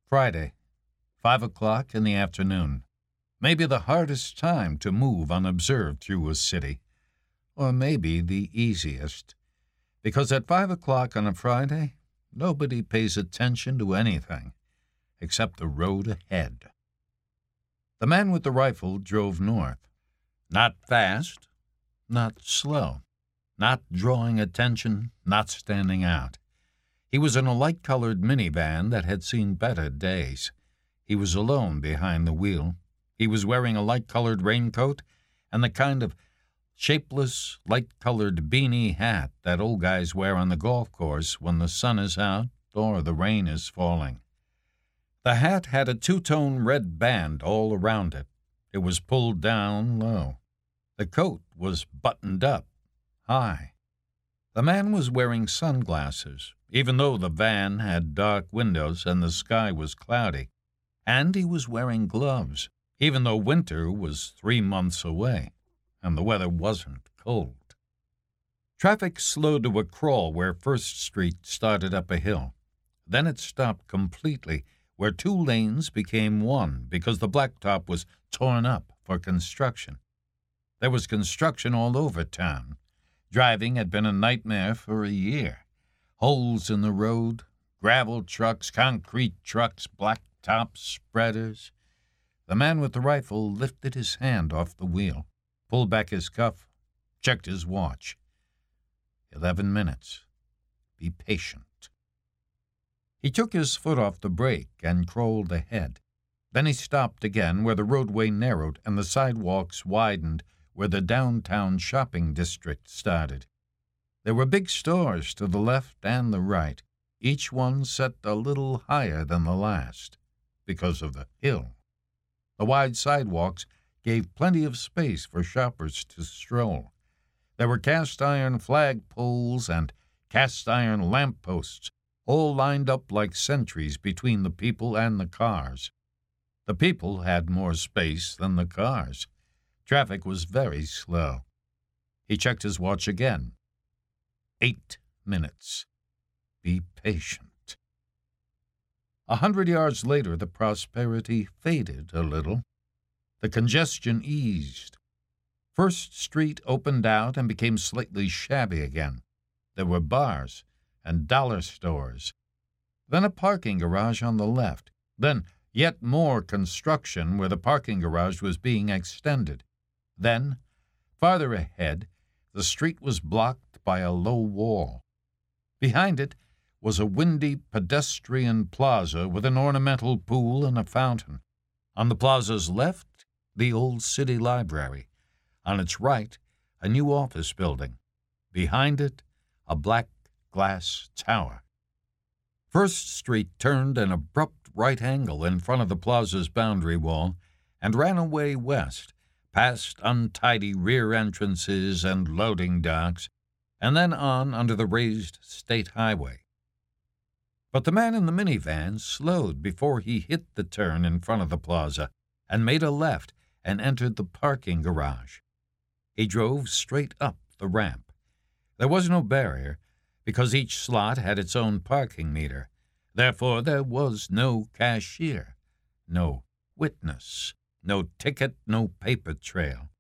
Friday, 5 o'clock in the afternoon. Maybe the hardest time to move unobserved through a city, or maybe the easiest, because at 5 o'clock on a Friday, nobody pays attention to anything except the road ahead. The man with the rifle drove north. Not fast, not slow, not drawing attention, not standing out. He was in a light-colored minivan that had seen better days. He was alone behind the wheel. He was wearing a light-colored raincoat and the kind of shapeless, light-colored beanie hat that old guys wear on the golf course when the sun is out or the rain is falling. The hat had a two-tone red band all around it. It was pulled down low. The coat was buttoned up high. The man was wearing sunglasses, even though the van had dark windows and the sky was cloudy. And he was wearing gloves, even though winter was 3 months away, and the weather wasn't cold. Traffic slowed to a crawl where First Street started up a hill. Then it stopped completely, where 2 lanes became one because the blacktop was torn up for construction. There was construction all over town. Driving had been a nightmare for a year. Holes in the road, gravel trucks, concrete trucks, blacktop spreaders. The man with the rifle lifted his hand off the wheel, pulled back his cuff, checked his watch. 11 minutes. Be patient. He took his foot off the brake and crawled ahead. Then he stopped again where the roadway narrowed and the sidewalks widened where the downtown shopping district started. There were big stores to the left and the right, each one set a little higher than the last, because of the hill. The wide sidewalks gave plenty of space for shoppers to stroll. There were cast-iron flagpoles and cast-iron lampposts, all lined up like sentries between the people and the cars. The people had more space than the cars. Traffic was very slow. He checked his watch again. 8 minutes. Be patient. 100 yards later, the prosperity faded a little. The congestion eased. First Street opened out and became slightly shabby again. There were bars and dollar stores. Then a parking garage on the left. Then yet more construction where the parking garage was being extended. Then, farther ahead, the street was blocked by a low wall. Behind it was a windy pedestrian plaza with an ornamental pool and a fountain. On the plaza's left, the old city library. On its right, a new office building. Behind it, a black glass tower. First Street turned an abrupt right angle in front of the plaza's boundary wall and ran away west, past untidy rear entrances and loading docks, and then on under the raised state highway. But the man in the minivan slowed before he hit the turn in front of the plaza and made a left and entered the parking garage. He drove straight up the ramp. There was no barrier, because each slot had its own parking meter. Therefore, there was no cashier, no witness, no ticket, no paper trail.